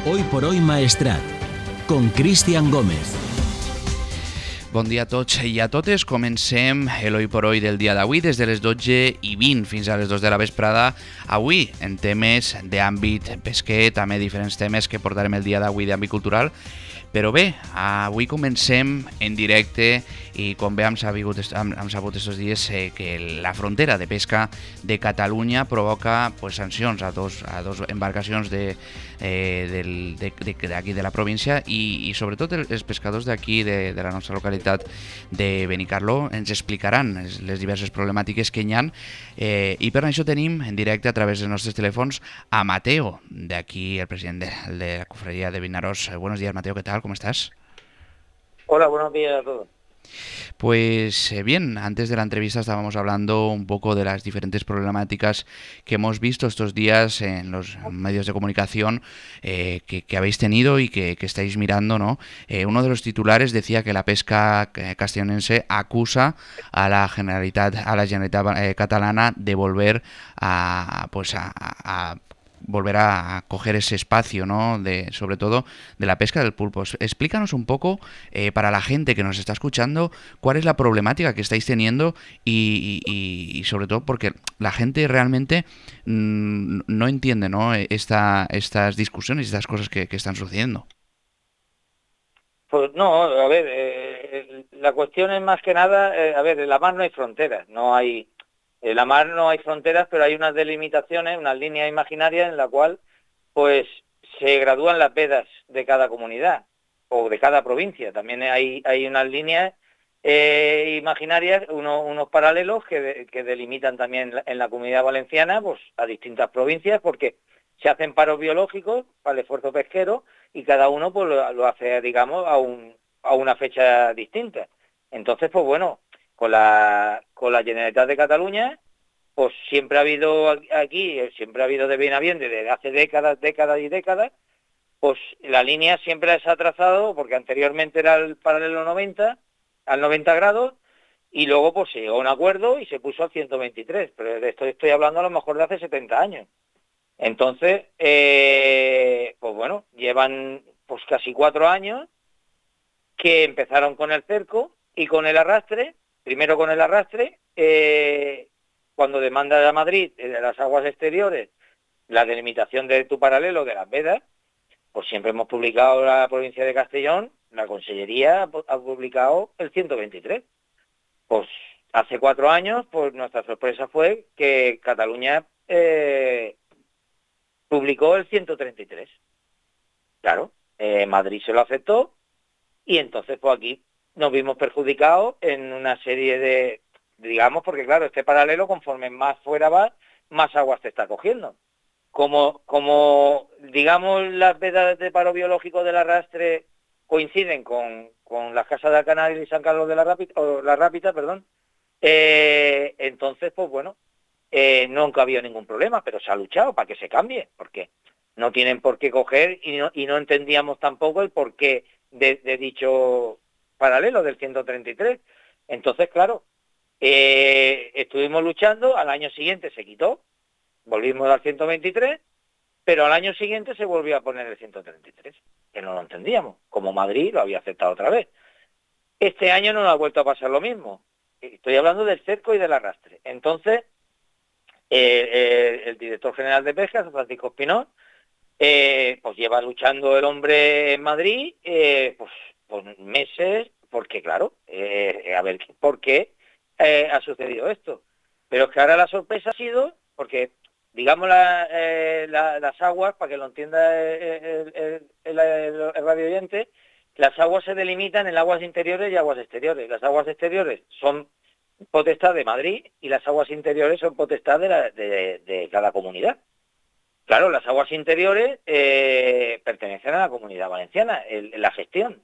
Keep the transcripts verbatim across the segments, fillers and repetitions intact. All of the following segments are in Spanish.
Hoy por hoy Maestrat, con Cristian Gómez. Bon dia a tots i a totes. Comencem l'Oi por Hoy del dia d'avui des de les dotze i vint fins a les dos de la vesprada. Avui en temes d'àmbit pesquer, també diferents temes que portarem el dia d'avui d'àmbit cultural. Però bé, avui comencem en directe i com bé hem sabut, hem, hem sabut estos dies eh, que la frontera de pesca de Catalunya provoca pues, sancions a dos, a dos embarcacions de, eh, del, de, de, d'aquí de la província i, i sobretot els pescadors d'aquí de, de la nostra localitat de Benicarló ens explicaran les diverses problemàtiques que hi ha eh, i per això tenim en directe a través dels nostres telèfons a Mateo, d'aquí el president de, de la cofradía de Vinaròs. Buenos días, Mateo, ¿qué tal? ¿Cómo estás? Hola, buenos días a todos. Pues eh, bien, antes de la entrevista estábamos hablando un poco de las diferentes problemáticas que hemos visto estos días en los medios de comunicación eh, que, que habéis tenido y que, que estáis mirando, ¿no? Eh, uno de los titulares decía que la pesca castellonense acusa a la Generalitat, a la Generalitat eh, catalana de volver a, pues a, a volver a coger ese espacio, ¿no? De, sobre todo de la pesca del pulpo. Explícanos un poco, eh, para la gente que nos está escuchando, cuál es la problemática que estáis teniendo y, y, y sobre todo porque la gente realmente mmm, no entiende, ¿no? Esta, estas discusiones y estas cosas que, que están sucediendo. Pues no, a ver, eh, la cuestión es más que nada, eh, a ver, en la mar no hay fronteras, no hay, en la mar no hay fronteras, pero hay unas delimitaciones, unas líneas imaginarias en la cual, pues, se gradúan las vedas de cada comunidad o de cada provincia. También hay, hay unas líneas eh, imaginarias, uno, unos paralelos que, de, que delimitan también en la, en la Comunidad Valenciana, pues, a distintas provincias, porque se hacen paros biológicos para el esfuerzo pesquero y cada uno pues lo, lo hace, digamos, a, un, a una fecha distinta. Entonces, pues bueno, con la, con la Generalitat de Cataluña, pues siempre ha habido aquí, siempre ha habido de bien a bien, desde hace décadas, décadas y décadas, pues la línea siempre se ha trazado, porque anteriormente era el paralelo noventa, al noventa grados, y luego pues se llegó a un acuerdo y se puso al ciento veintitrés, pero de esto estoy hablando a lo mejor de hace setenta años. Entonces, eh, pues bueno, llevan pues casi cuatro años que empezaron con el cerco y con el arrastre, primero con el arrastre, eh, cuando demanda a Madrid de las aguas exteriores la delimitación de tu paralelo de las vedas, pues siempre hemos publicado la provincia de Castellón, la Consellería ha publicado el ciento veintitrés. Pues hace cuatro años, pues nuestra sorpresa fue que Cataluña eh, publicó el ciento treinta y tres. Claro, eh, Madrid se lo aceptó y entonces pues aquí nos vimos perjudicados en una serie de, digamos, porque claro, este paralelo conforme más fuera va, más aguas te está cogiendo. Como, como digamos, las vedas de paro biológico del arrastre coinciden con, con las casas de Alcanar y San Carlos de la Rápita, o la Rápita, perdón, eh, entonces pues bueno, Eh, nunca ha habido ningún problema, pero se ha luchado para que se cambie, porque no tienen por qué coger y no, y no entendíamos tampoco el porqué de, de dicho paralelo del ciento treinta y tres. Entonces, claro, eh, estuvimos luchando, al año siguiente se quitó, volvimos al ciento veintitrés, pero al año siguiente se volvió a poner el ciento treinta y tres, que no lo entendíamos, como Madrid lo había aceptado otra vez. Este año no nos ha vuelto a pasar lo mismo. Estoy hablando del cerco y del arrastre. Entonces, Eh, eh, el director general de Pesca, Francisco Espinós, eh, pues lleva luchando el hombre en Madrid eh, pues, pues meses, porque claro, eh, a ver por qué eh, ha sucedido esto. Pero es que ahora la sorpresa ha sido, porque digamos la, eh, la, las aguas, para que lo entienda el, el, el, el, el radio oyente, las aguas se delimitan en aguas interiores y aguas exteriores. Las aguas exteriores son potestad de Madrid y las aguas interiores son potestad de, la, de, de cada comunidad. Claro, las aguas interiores eh, pertenecen a la Comunidad Valenciana, el, la gestión.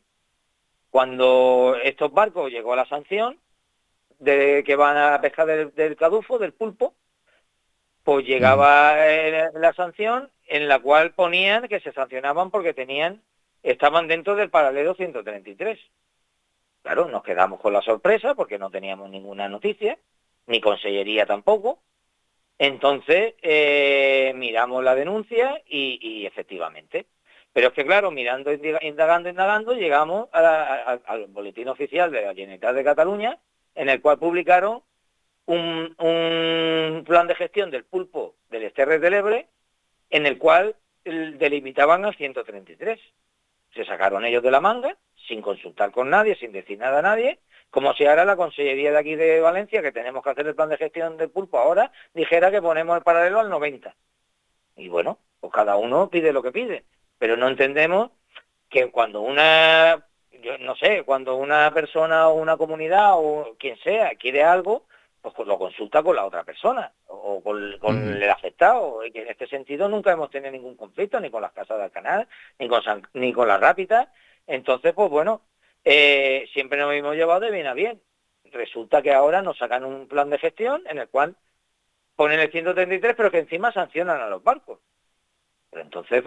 Cuando estos barcos llegó a la sanción de que van a pescar del, del cadufo, del pulpo, pues llegaba eh, la sanción en la cual ponían que se sancionaban porque tenían, estaban dentro del paralelo ciento treinta y tres. Claro, nos quedamos con la sorpresa porque no teníamos ninguna noticia, ni Consellería tampoco. Entonces, eh, miramos la denuncia y, y efectivamente. Pero es que claro, mirando, indagando, indagando, llegamos a la, a, al boletín oficial de la Generalitat de Cataluña, en el cual publicaron un, un plan de gestión del pulpo del Esterres del Ebre, en el cual delimitaban al ciento treinta y tres. Se sacaron ellos de la manga, sin consultar con nadie, sin decir nada a nadie, como si ahora la Consellería de aquí de Valencia, que tenemos que hacer el plan de gestión del pulpo ahora, dijera que ponemos el paralelo al noventa. Y bueno, pues cada uno pide lo que pide, pero no entendemos que cuando una, yo no sé, cuando una persona o una comunidad o quien sea quiere algo, pues lo consulta con la otra persona o con, con uh-huh. el afectado. Y que en este sentido nunca hemos tenido ningún conflicto, ni con las casas del canal, ni con, San, ni con las rápidas. Entonces, pues bueno, eh, siempre nos hemos llevado de bien a bien. Resulta que ahora nos sacan un plan de gestión en el cual ponen el ciento treinta y tres, pero que encima sancionan a los barcos. Pero entonces,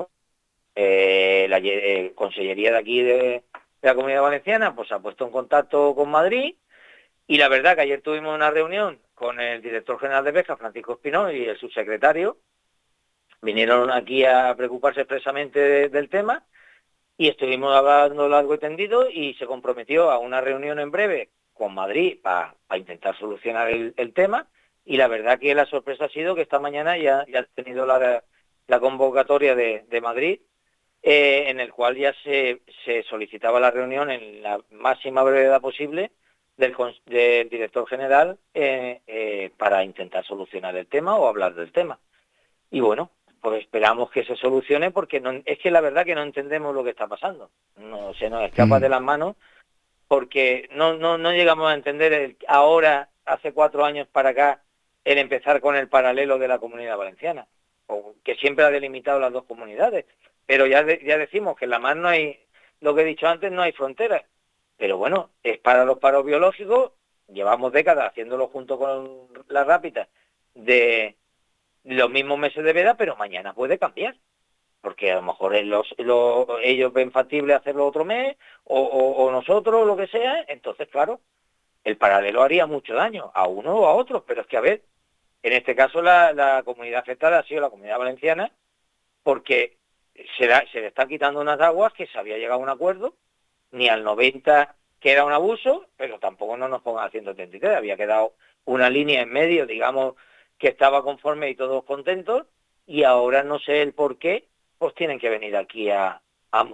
eh, la eh, Consellería de aquí de, de la Comunidad Valenciana pues ha puesto en contacto con Madrid, y la verdad que ayer tuvimos una reunión con el director general de Pesca, Francisco Espinós, y el subsecretario. Vinieron aquí a preocuparse expresamente de, del tema, y estuvimos hablando largo y tendido, y se comprometió a una reunión en breve con Madrid para pa intentar solucionar el, el tema. Y la verdad que la sorpresa ha sido que esta mañana ya, ya ha tenido la, la convocatoria de, de Madrid, eh, en el cual ya se, se solicitaba la reunión en la máxima brevedad posible del, del director general eh, eh, para intentar solucionar el tema o hablar del tema. Y bueno, pues esperamos que se solucione, porque no, es que la verdad que no entendemos lo que está pasando. No, se nos escapa mm. de las manos, porque no, no, no llegamos a entender el, ahora, hace cuatro años para acá, el empezar con el paralelo de la Comunidad Valenciana, o que siempre ha delimitado las dos comunidades. Pero ya, de, ya decimos que en la mar no hay, lo que he dicho antes, no hay fronteras. Pero bueno, es para los paros biológicos, llevamos décadas haciéndolo junto con la rápida de los mismos meses de veda, pero mañana puede cambiar. Porque a lo mejor los, los, ellos ven factible hacerlo otro mes, o, o, o nosotros, lo que sea. Entonces, claro, el paralelo haría mucho daño a uno o a otros, pero es que, a ver, en este caso la, la comunidad afectada ha sido la Comunidad Valenciana, porque se, da, se le está quitando unas aguas que se había llegado a un acuerdo, ni al noventa, que era un abuso, pero tampoco no nos pongan al ciento treinta y tres, había quedado una línea en medio, digamos, que estaba conforme y todos contentos, y ahora no sé el por qué, pues tienen que venir aquí a, a,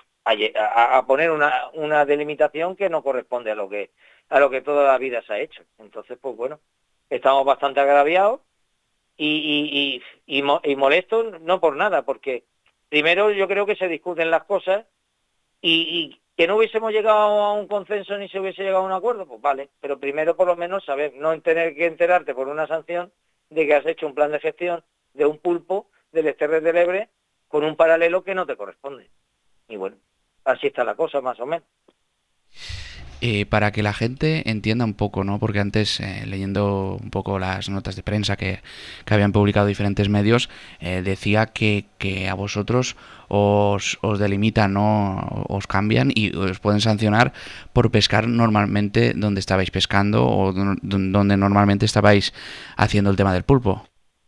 a, a poner una, una delimitación que no corresponde a lo que a lo que toda la vida se ha hecho. Entonces, pues bueno, estamos bastante agraviados y, y, y, y, y molestos, no por nada, porque primero yo creo que se discuten las cosas, y, y que no hubiésemos llegado a un consenso ni se hubiese llegado a un acuerdo, pues vale, pero primero por lo menos saber, no tener que enterarte por una sanción de que has hecho un plan de gestión de un pulpo del Esterres del Ebre con un paralelo que no te corresponde. Y bueno, así está la cosa, más o menos. Eh, para que la gente entienda un poco, ¿no? Porque antes, eh, leyendo un poco las notas de prensa que, que habían publicado diferentes medios, eh, decía que, que a vosotros os, os delimitan, ¿no? Os cambian y os pueden sancionar por pescar normalmente donde estabais pescando o donde normalmente estabais haciendo el tema del pulpo.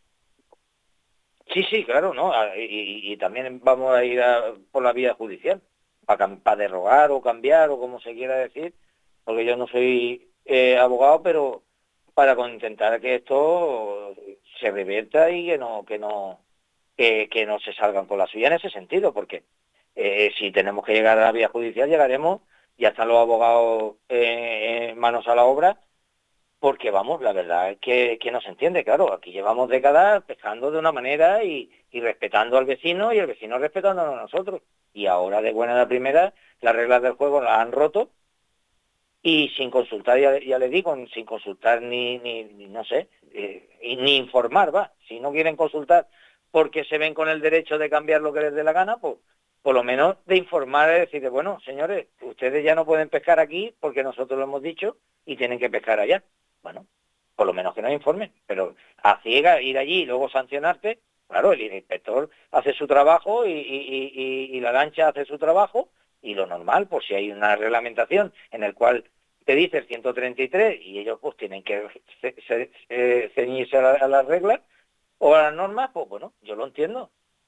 Sí, sí, claro, ¿no? Y, y también vamos a ir a, por la vía judicial, para, para derogar o cambiar o como se quiera decir, porque yo no soy eh, abogado, pero para intentar que esto se revierta y que no que no que, que no se salgan con la suya en ese sentido, porque eh, si tenemos que llegar a la vía judicial llegaremos, ya están los abogados eh, manos a la obra, porque vamos, la verdad es que, que no se entiende, claro, aquí llevamos décadas pescando de una manera y, y respetando al vecino y el vecino respetándonos a nosotros, y ahora de buena la primera las reglas del juego las han roto, y sin consultar, ya, ya le digo, sin consultar ni, ni, ni no sé, eh, ni informar, va, si no quieren consultar porque se ven con el derecho de cambiar lo que les dé la gana, pues por lo menos de informar, es decir, bueno, señores, ustedes ya no pueden pescar aquí porque nosotros lo hemos dicho y tienen que pescar allá. Bueno, por lo menos que nos informen, pero a ciega ir allí y luego sancionarte, claro, el inspector hace su trabajo y, y, y, y la lancha hace su trabajo, y lo normal, pues si hay una reglamentación en el cual te dice el ciento treinta y tres y ellos pues tienen que ceñirse a, la, a las reglas o a las normas, pues bueno, yo lo entiendo.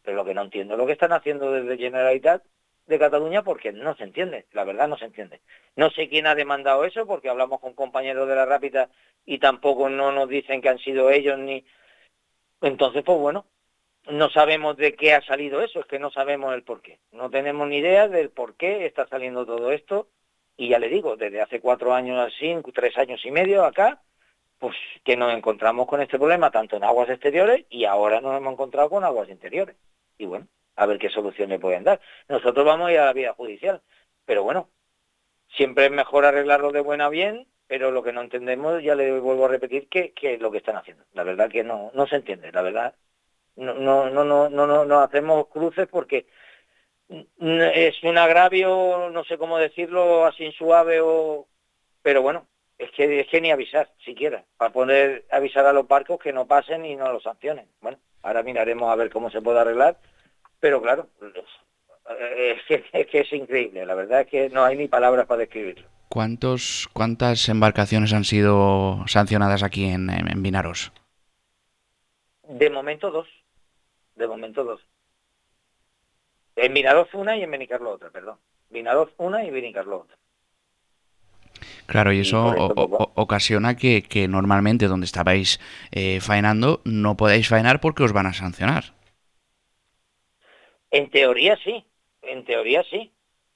Pero lo que no entiendo es lo que están haciendo desde Generalitat de Cataluña, porque no se entiende, la verdad no se entiende. No sé quién ha demandado eso, porque hablamos con compañeros de la Rápita y tampoco no nos dicen que han sido ellos ni... Entonces, pues bueno, no sabemos de qué ha salido eso, es que no sabemos el por qué. No tenemos ni idea del por qué está saliendo todo esto. Y ya le digo, desde hace cuatro años así, tres años y medio acá, pues que nos encontramos con este problema tanto en aguas exteriores y ahora nos hemos encontrado con aguas interiores. Y bueno, a ver qué soluciones pueden dar. Nosotros vamos a ir a la vía judicial, pero bueno, siempre es mejor arreglarlo de buena a bien, pero lo que no entendemos, ya le vuelvo a repetir, que, que es lo que están haciendo. La verdad que no, no se entiende, la verdad. No, no, no, no, no, no, no hacemos cruces porque es un agravio, no sé cómo decirlo, así suave o... Pero bueno, es que, es que ni avisar, siquiera, para poder avisar a los barcos que no pasen y no los sancionen. Bueno, ahora miraremos a ver cómo se puede arreglar, pero claro, es que, es que es increíble, la verdad es que no hay ni palabras para describirlo. ¿Cuántos, ¿Cuántas embarcaciones han sido sancionadas aquí en, en, en Vinaros? De momento dos, de momento dos. En Vinaroz una y en Benicarló otra, perdón. Vinaroz una y Benicarló otra. Claro, y Y eso por o, eso, pues bueno, o, ocasiona que, que normalmente donde estabais eh, faenando no podáis faenar porque os van a sancionar. en teoría sí, en teoría sí.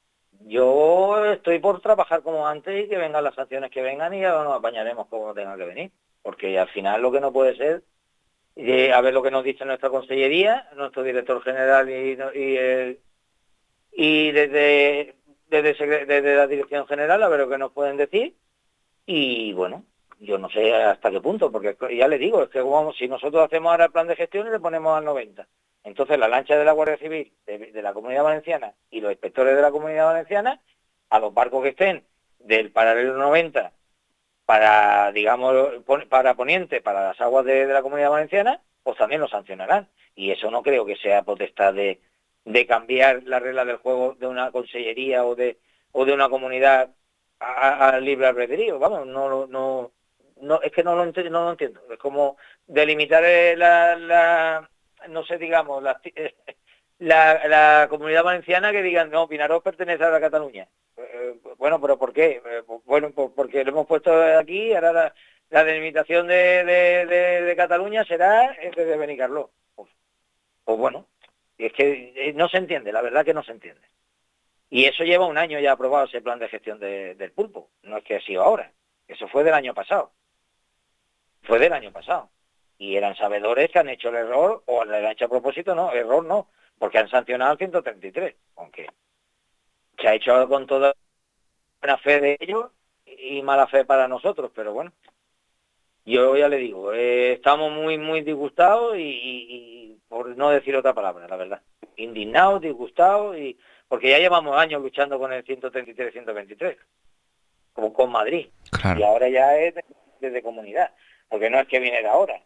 Yo estoy por trabajar como antes y que vengan las sanciones que vengan y ya nos apañaremos como tenga que venir. Porque al final lo que no puede ser, eh, a ver lo que nos dice nuestra consellería, nuestro director general y, y, el, y desde, desde, desde la dirección general, a ver lo que nos pueden decir. Y bueno, yo no sé hasta qué punto, porque ya le digo, es que como si nosotros hacemos ahora el plan de gestión y le ponemos al noventa. Entonces la lancha de la Guardia Civil de, de la Comunidad Valenciana y los inspectores de la Comunidad Valenciana, a los barcos que estén del paralelo noventa para, digamos, para Poniente, para las aguas de, de la Comunidad Valenciana, pues también lo sancionarán. Y eso no creo que sea potestad de, de cambiar la regla del juego de una consellería o de, o de una comunidad al libre albedrío. Vamos, no, no, no, es que no lo, entiendo, no lo entiendo. Es como delimitar la, la no sé, digamos, la, la, la Comunidad Valenciana que digan, no, Vinaròs pertenece a la Cataluña. Eh, bueno, pero ¿por qué? Eh, bueno, pues porque lo hemos puesto aquí, ahora la, la delimitación de, de, de, de Cataluña será desde Benicarló. Pues, pues bueno, y es que no se entiende, la verdad que no se entiende. Y eso lleva un año ya aprobado ese plan de gestión de, del pulpo, no es que ha sido ahora, eso fue del año pasado, fue del año pasado. Y eran sabedores que han hecho el error, o le han hecho a propósito, no, error no, porque han sancionado al ciento treinta y tres, aunque se ha hecho con toda buena fe de ellos y mala fe para nosotros, pero bueno, yo ya le digo, eh, estamos muy, muy disgustados y, y, y por no decir otra palabra, la verdad, indignados, disgustados, y porque ya llevamos años luchando con el ciento treinta y tres, ciento veintitrés, como con Madrid, y Claro. ahora ya es desde de comunidad, porque no es que viene de ahora.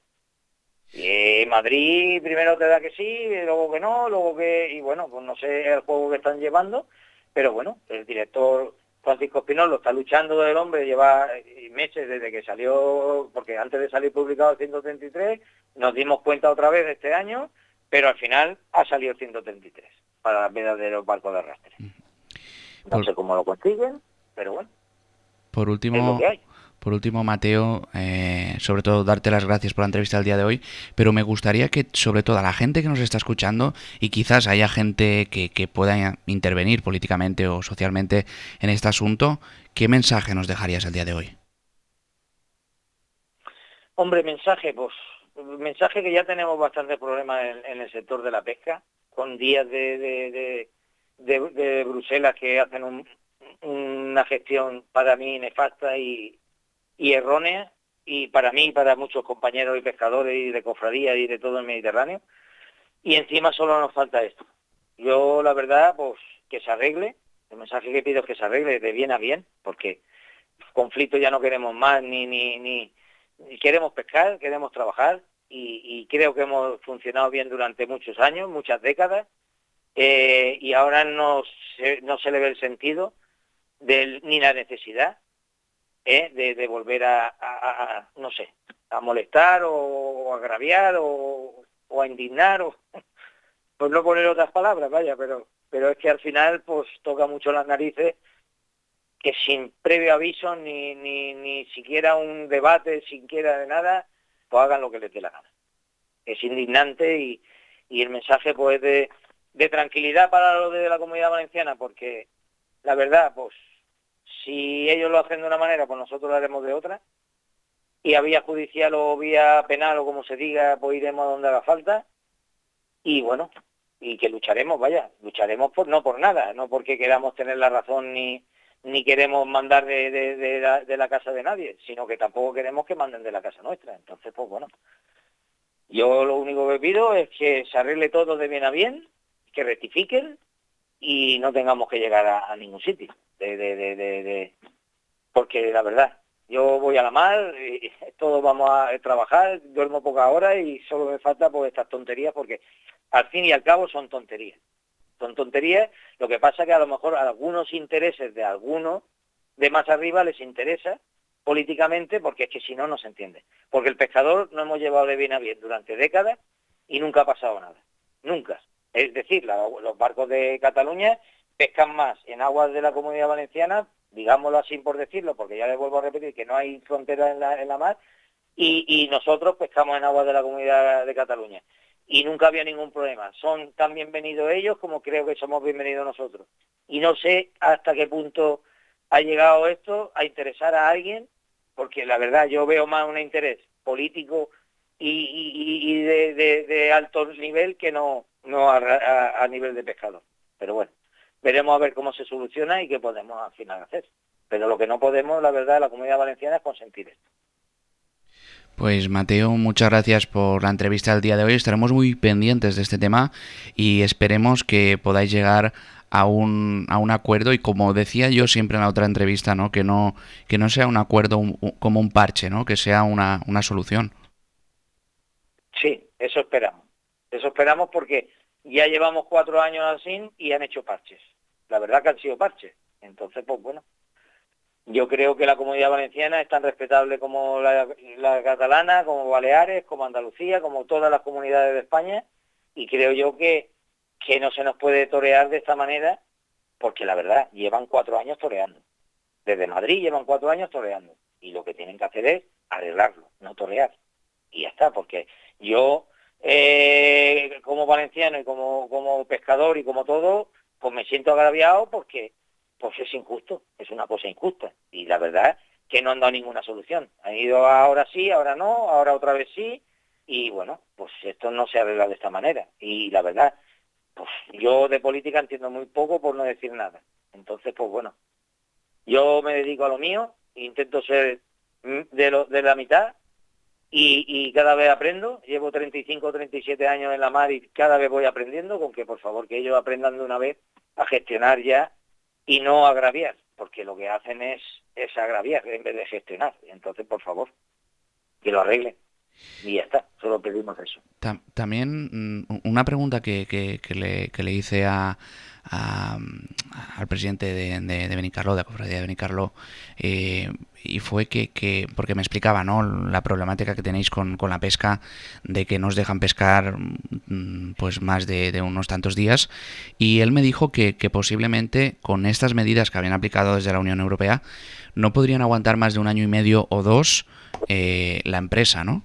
Y Madrid primero te da que sí, luego que no, luego que... Y bueno, pues no sé el juego que están llevando, pero bueno, el director Francisco Espinol lo está luchando del hombre, lleva meses desde que salió, porque antes de salir publicado el ciento treinta y tres, nos dimos cuenta otra vez de este año, pero al final ha salido el ciento treinta y tres para las vedas de los barcos de arrastre. No Por, sé cómo lo consiguen, pero bueno, por es lo último, que hay. por último, Mateo, eh, sobre todo darte las gracias por la entrevista del día de hoy, pero me gustaría que, sobre todo a la gente que nos está escuchando, y quizás haya gente que, que pueda intervenir políticamente o socialmente en este asunto, ¿qué mensaje nos dejarías el día de hoy? Hombre, mensaje, pues, mensaje que ya tenemos bastantes problemas en, en el sector de la pesca, con días de, de, de, de, de Bruselas que hacen un, una gestión para mí nefasta y, y errónea, y para mí y para muchos compañeros y pescadores y de cofradías y de todo el Mediterráneo, y encima solo nos falta esto. Yo, la verdad, pues, que se arregle, el mensaje que pido es que se arregle de bien a bien, porque conflicto ya no queremos más, ni, ni, ni, ni queremos pescar, queremos trabajar, y, y creo que hemos funcionado bien durante muchos años, muchas décadas, eh, y ahora no se, no se le ve el sentido del, ni la necesidad eh, de, de volver a, a, a, no sé, a molestar o, o agraviar o, o a indignar, o, Pues no poner otras palabras, vaya, pero pero es que al final pues toca mucho las narices que sin previo aviso, ni, ni, ni siquiera un debate, siquiera de nada, pues hagan lo que les dé la gana. Es indignante y, y el mensaje pues de, de tranquilidad para los de la Comunidad Valenciana, porque la verdad, pues si ellos lo hacen de una manera, pues nosotros lo haremos de otra, y a vía judicial o vía penal o como se diga, pues iremos a donde haga falta, y bueno, y que lucharemos, vaya, lucharemos por no por nada, no porque queramos tener la razón ni ni queremos mandar de, de, de, la, de la casa de nadie, sino que tampoco queremos que manden de la casa nuestra. Entonces, pues bueno, yo lo único que pido es que se arregle todo de bien a bien, que rectifiquen y no tengamos que llegar a, a ningún sitio. De, de, de, de, de... Porque la verdad, yo voy a la mar, y todos vamos a trabajar, duermo pocas horas y solo me falta pues estas tonterías, porque al fin y al cabo son tonterías. Son tonterías, lo que pasa que a lo mejor a algunos intereses de algunos de más arriba les interesa políticamente, porque es que si no, no se entiende. Porque el pescador no hemos llevado de bien a bien durante décadas y nunca ha pasado nada. Nunca. Es decir, la, los barcos de Cataluña pescan más en aguas de la Comunidad Valenciana, digámoslo así por decirlo, porque ya les vuelvo a repetir que no hay frontera en la, en la mar, y, y nosotros pescamos en aguas de la Comunidad de Cataluña. Y nunca había ningún problema. Son tan bienvenidos ellos como creo que somos bienvenidos nosotros. Y no sé hasta qué punto ha llegado esto a interesar a alguien, porque la verdad yo veo más un interés político y, y, y de, de, de alto nivel que no, no a, a, a nivel de pescador. Pero bueno, veremos a ver cómo se soluciona y qué podemos al final hacer. Pero lo que no podemos, la verdad, la Comunidad Valenciana es consentir esto. Pues Mateo, muchas gracias por la entrevista del día de hoy. Estaremos muy pendientes de este tema y esperemos que podáis llegar a un, a un acuerdo y, como decía yo siempre en la otra entrevista, ¿no? Que no, que no sea un acuerdo un, un, como un parche, ¿no? Que sea una, una solución. Sí, eso esperamos. Eso esperamos porque ya llevamos cuatro años así y han hecho parches. La verdad que han sido parches. Entonces, pues bueno, yo creo que la Comunidad Valenciana es tan respetable como la, la catalana, como Baleares, como Andalucía, como todas las comunidades de España, y creo yo que, que no se nos puede torear de esta manera, porque la verdad, llevan cuatro años toreando. Desde Madrid llevan cuatro años toreando, y lo que tienen que hacer es arreglarlo, no torear. Y ya está, porque yo, eh, como valenciano y como, como pescador y como todo, pues me siento agraviado porque pues es injusto, es una cosa injusta. Y la verdad que no han dado ninguna solución. Han ido ahora sí, ahora no, ahora otra vez sí, y bueno, pues esto no se arregla de esta manera. Y la verdad, pues yo de política entiendo muy poco, por no decir nada. Entonces, pues bueno, yo me dedico a lo mío, intento ser de, lo, de la mitad, y, y cada vez aprendo. Llevo treinta y cinco o treinta y siete años en la mar y cada vez voy aprendiendo, con que por favor que ellos aprendan de una vez a gestionar ya y no agraviar, porque lo que hacen es, es agraviar en vez de gestionar. Entonces, por favor, que lo arreglen. Y ya está, solo pedimos eso. También una pregunta que, que, que, le, que le hice a, a, al presidente de, de, de Benicarló, de la cofradía de Benicarló, eh, y fue que, que, porque me explicaba, ¿no?, la problemática que tenéis con, con la pesca, de que no os dejan pescar pues más de, de unos tantos días, y él me dijo que, que posiblemente con estas medidas que habían aplicado desde la Unión Europea no podrían aguantar más de un año y medio o dos eh, la empresa, ¿no?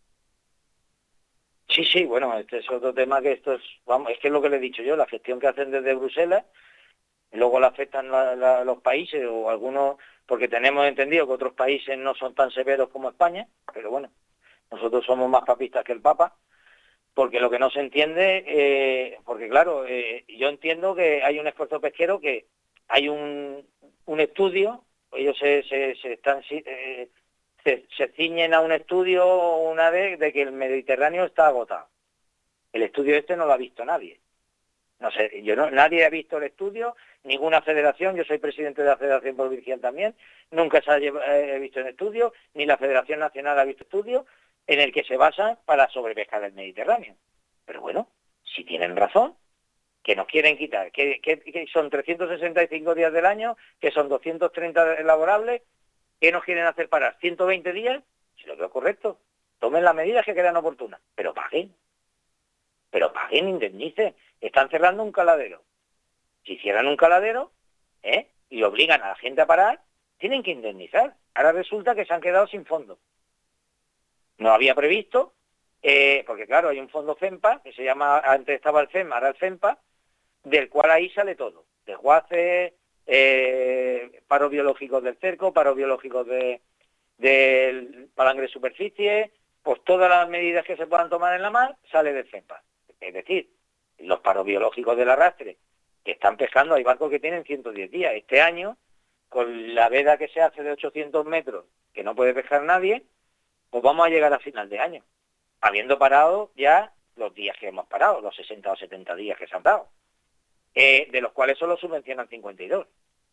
Sí, sí, bueno, este es otro tema que esto es, vamos, es que es lo que le he dicho yo, la gestión que hacen desde Bruselas, luego la afectan la, la, los países o algunos, porque tenemos entendido que otros países no son tan severos como España, pero bueno, nosotros somos más papistas que el Papa, porque lo que no se entiende, eh, porque claro, eh, yo entiendo que hay un esfuerzo pesquero, que hay un, un estudio, ellos se, se, se están... Eh, Se, se ciñen a un estudio una vez de que el Mediterráneo está agotado. El estudio este no lo ha visto nadie. No sé, yo no, nadie ha visto el estudio, ninguna federación, yo soy presidente de la Federación Provincial también, nunca se ha eh, visto el estudio, ni la Federación Nacional ha visto estudio en el que se basan para sobrepescar el Mediterráneo. Pero bueno, si tienen razón, que nos quieren quitar, que, que, que son trescientos sesenta y cinco días del año, que son doscientos treinta laborables. ¿Qué nos quieren hacer parar? ¿ciento veinte días? Si lo veo correcto. Tomen las medidas que crean oportunas, pero paguen. pero paguen, indemnicen. Están cerrando un caladero. Si cierran un caladero, ¿eh? y obligan a la gente a parar, tienen que indemnizar. Ahora resulta que se han quedado sin fondo. No había previsto, eh, porque claro, hay un fondo FEMPA, que se llama, antes estaba el FEMA, ahora el FEMPA, del cual ahí sale todo. Desguaces, eh, paros biológicos del cerco, paros biológicos de, del palangre de superficie, pues todas las medidas que se puedan tomar en la mar, sale del FEMPA. Es decir, los paros biológicos del arrastre, que están pescando, hay barcos que tienen ciento diez días. Este año, con la veda que se hace de ochocientos metros, que no puede pescar nadie, pues vamos a llegar a final de año, habiendo parado ya los días que hemos parado, los sesenta o setenta días que se han dado, eh, de los cuales solo subvencionan cincuenta y dos.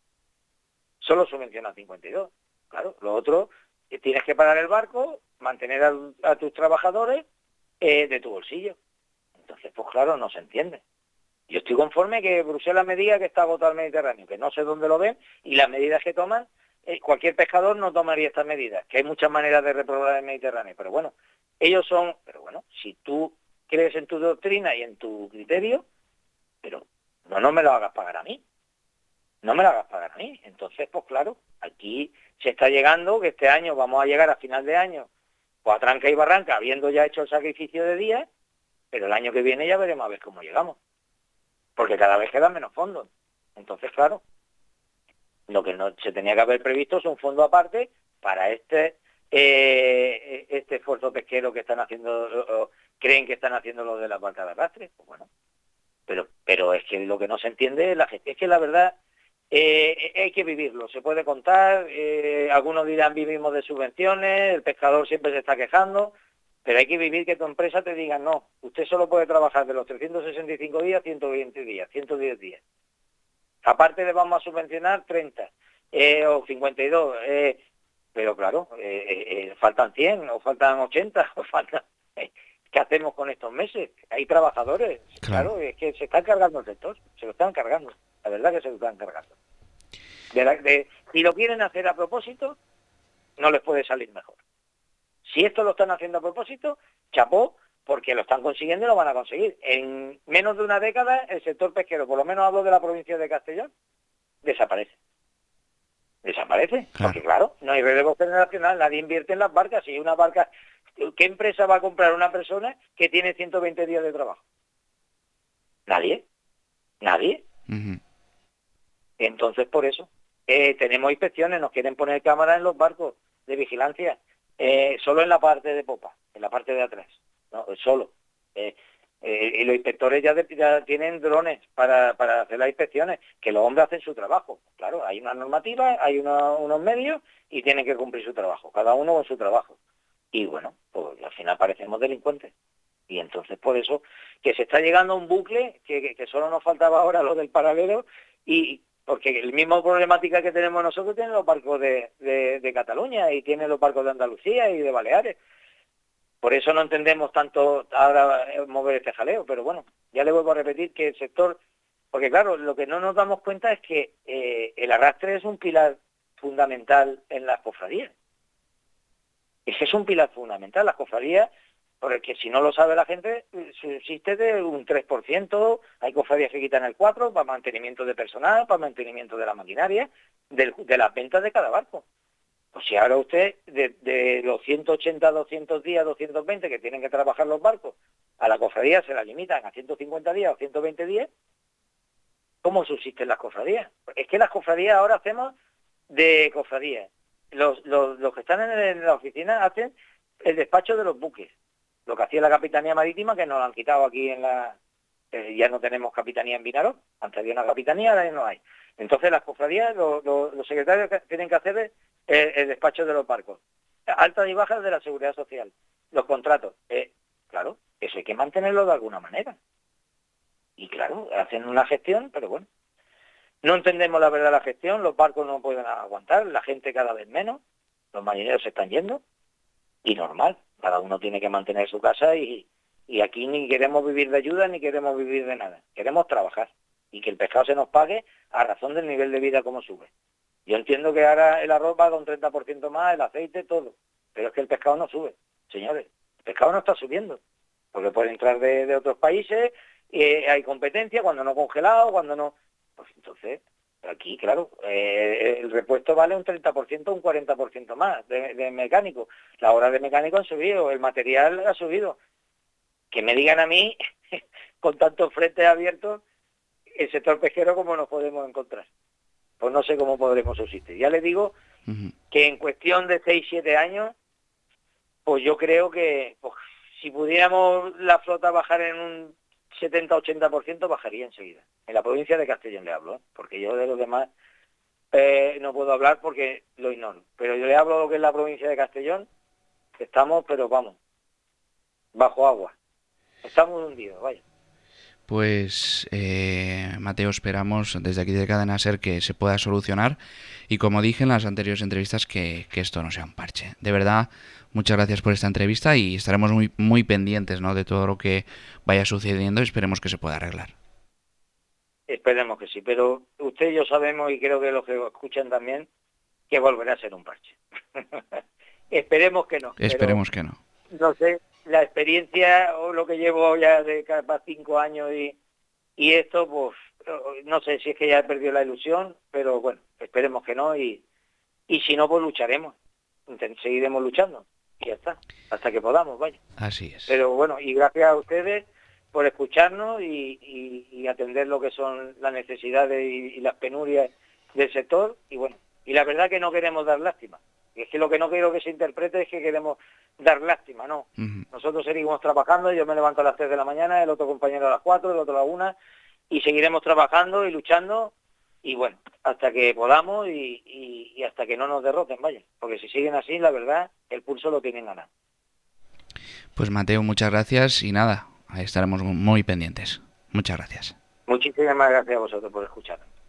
Solo subvencionan cincuenta y dos. Claro, lo otro, eh, tienes que parar el barco, mantener a, a tus trabajadores eh, de tu bolsillo. Entonces, pues claro, no se entiende. Yo estoy conforme que Bruselas me diga que está agotado el Mediterráneo, que no sé dónde lo ven, y las medidas que toman, eh, cualquier pescador no tomaría estas medidas, que hay muchas maneras de reprobar el Mediterráneo, pero bueno, ellos son, pero bueno, si tú crees en tu doctrina y en tu criterio, pero no, no me lo hagas pagar a mí, no me lo hagas pagar a mí. Entonces, pues claro, aquí se está llegando, que este año vamos a llegar a final de año, pues a tranca y barranca, habiendo ya hecho el sacrificio de días, pero el año que viene ya veremos a ver cómo llegamos. Porque cada vez quedan menos fondos. Entonces, claro, lo que no se tenía que haber previsto es un fondo aparte para este eh, este esfuerzo pesquero que están haciendo, o, o creen que están haciendo los de las barcas de arrastre. Pues bueno, pero pero es que lo que no se entiende es la gente. Es que la verdad eh, hay que vivirlo. Se puede contar, eh, algunos dirán vivimos de subvenciones, el pescador siempre se está quejando, pero hay que vivir que tu empresa te diga, no, usted solo puede trabajar de los trescientos sesenta y cinco días, ciento veinte días, ciento diez días. Aparte le vamos a subvencionar treinta eh, o cincuenta y dos, eh, pero claro, eh, eh, faltan cien o faltan ochenta, o faltan... Eh, ¿qué hacemos con estos meses? Hay trabajadores, claro. claro, es que se están cargando el sector, se lo están cargando, la verdad que se lo están cargando. De la, de, si lo quieren hacer a propósito, no les puede salir mejor. Si esto lo están haciendo a propósito, chapó, porque lo están consiguiendo y lo van a conseguir. En menos de una década, el sector pesquero, por lo menos hablo de la provincia de Castellón, desaparece. Desaparece, claro. Porque claro, no hay relevo generacional, nadie invierte en las barcas. Si una barca, ¿qué empresa va a comprar una persona que tiene ciento veinte días de trabajo? Nadie, nadie. Uh-huh. Entonces, por eso, eh, tenemos inspecciones, nos quieren poner cámaras en los barcos de vigilancia, eh, solo en la parte de popa, en la parte de atrás, no, solo. Eh, eh, y los inspectores ya, de, ya tienen drones para, para hacer las inspecciones, que los hombres hacen su trabajo. Claro, hay una normativa, hay una, unos medios y tienen que cumplir su trabajo, cada uno con su trabajo. Y bueno, pues al final parecemos delincuentes. Y entonces por eso que se está llegando a un bucle, que, que, que solo nos faltaba ahora lo del paralelo, y porque el mismo problemática que tenemos nosotros tienen los barcos de, de, de Cataluña y tienen los barcos de Andalucía y de Baleares. Por eso no entendemos tanto ahora mover este jaleo, pero bueno, ya le vuelvo a repetir que el sector, porque claro, lo que no nos damos cuenta es que eh, el arrastre es un pilar fundamental en las cofradías. Ese es un pilar fundamental, las cofradías, porque si no lo sabe la gente, subsiste de un tres por ciento, hay cofradías que quitan el cuatro por ciento para mantenimiento de personal, para mantenimiento de la maquinaria, de, de las ventas de cada barco. Pues si ahora usted, de, de los ciento ochenta, doscientos días, doscientos veinte que tienen que trabajar los barcos, a la cofradía se la limitan a ciento cincuenta días o ciento veinte días, ¿cómo subsisten las cofradías? Es que las cofradías ahora hacemos de cofradías. Los, los, los que están en, en la oficina hacen el despacho de los buques, lo que hacía la Capitanía Marítima, que nos lo han quitado aquí en la... Eh, ya no tenemos capitanía en Vinaró, antes había una capitanía, ahora ya no hay. Entonces las cofradías, lo, lo, los secretarios que tienen que hacer el, el despacho de los barcos, altas y bajas de la seguridad social, los contratos. Eh, claro, eso hay que mantenerlo de alguna manera. Y claro, hacen una gestión, pero bueno. No entendemos la verdad la gestión, los barcos no pueden aguantar, la gente cada vez menos, los marineros se están yendo, y normal, cada uno tiene que mantener su casa y, y aquí ni queremos vivir de ayuda ni queremos vivir de nada, queremos trabajar y que el pescado se nos pague a razón del nivel de vida como sube. Yo entiendo que ahora el arroz va con un treinta por ciento más, el aceite, todo, pero es que el pescado no sube, señores, el pescado no está subiendo. porque puede entrar de, de otros países, eh, hay competencia, cuando no congelado, cuando no... Pues entonces, aquí, claro, eh, el repuesto vale un treinta por ciento, un cuarenta por ciento más de, de mecánico. Las horas de mecánico han subido, el material ha subido. Que me digan a mí, con tantos frentes abiertos, el sector pesquero cómo nos podemos encontrar. Pues no sé cómo podremos subsistir. Ya les digo uh-huh. que en cuestión de seis siete años, pues yo creo que pues, si pudiéramos la flota bajar en un setenta ochenta por ciento, bajaría enseguida. En la provincia de Castellón le hablo, ¿eh? Porque yo de los demás eh, no puedo hablar porque lo ignoro. Pero yo le hablo de lo que es la provincia de Castellón, estamos, pero vamos, bajo agua. Estamos hundidos, vaya. Pues, eh, Mateo, esperamos desde aquí de Cadena Ser que se pueda solucionar y, como dije en las anteriores entrevistas, que, que esto no sea un parche. De verdad, muchas gracias por esta entrevista y estaremos muy, muy pendientes, ¿no?, de todo lo que vaya sucediendo y esperemos que se pueda arreglar. Esperemos que sí, pero usted y yo sabemos, y creo que los que lo escuchan también, que volverá a ser un parche. Esperemos que no. Esperemos que no. No sé, la experiencia o lo que llevo ya de cada cinco años y, y esto, pues, no sé si es que ya he perdido la ilusión, pero bueno, esperemos que no y, y si no, pues lucharemos, seguiremos luchando y ya está, hasta que podamos, vaya. Así es. Pero bueno, y gracias a ustedes por escucharnos y, y, y atender lo que son las necesidades y, y las penurias del sector y bueno, y la verdad que no queremos dar lástima. Y es que lo que no quiero que se interprete es que queremos dar lástima, no. Uh-huh. Nosotros seguimos trabajando, yo me levanto a las tres de la mañana, el otro compañero a las cuatro, el otro a las una, y seguiremos trabajando y luchando, y bueno, hasta que podamos y, y, y hasta que no nos derroten, vaya. Porque si siguen así, la verdad, el pulso lo tienen ganado. Pues Mateo, muchas gracias y nada, ahí estaremos muy pendientes. Muchas gracias. Muchísimas gracias a vosotros por escucharnos.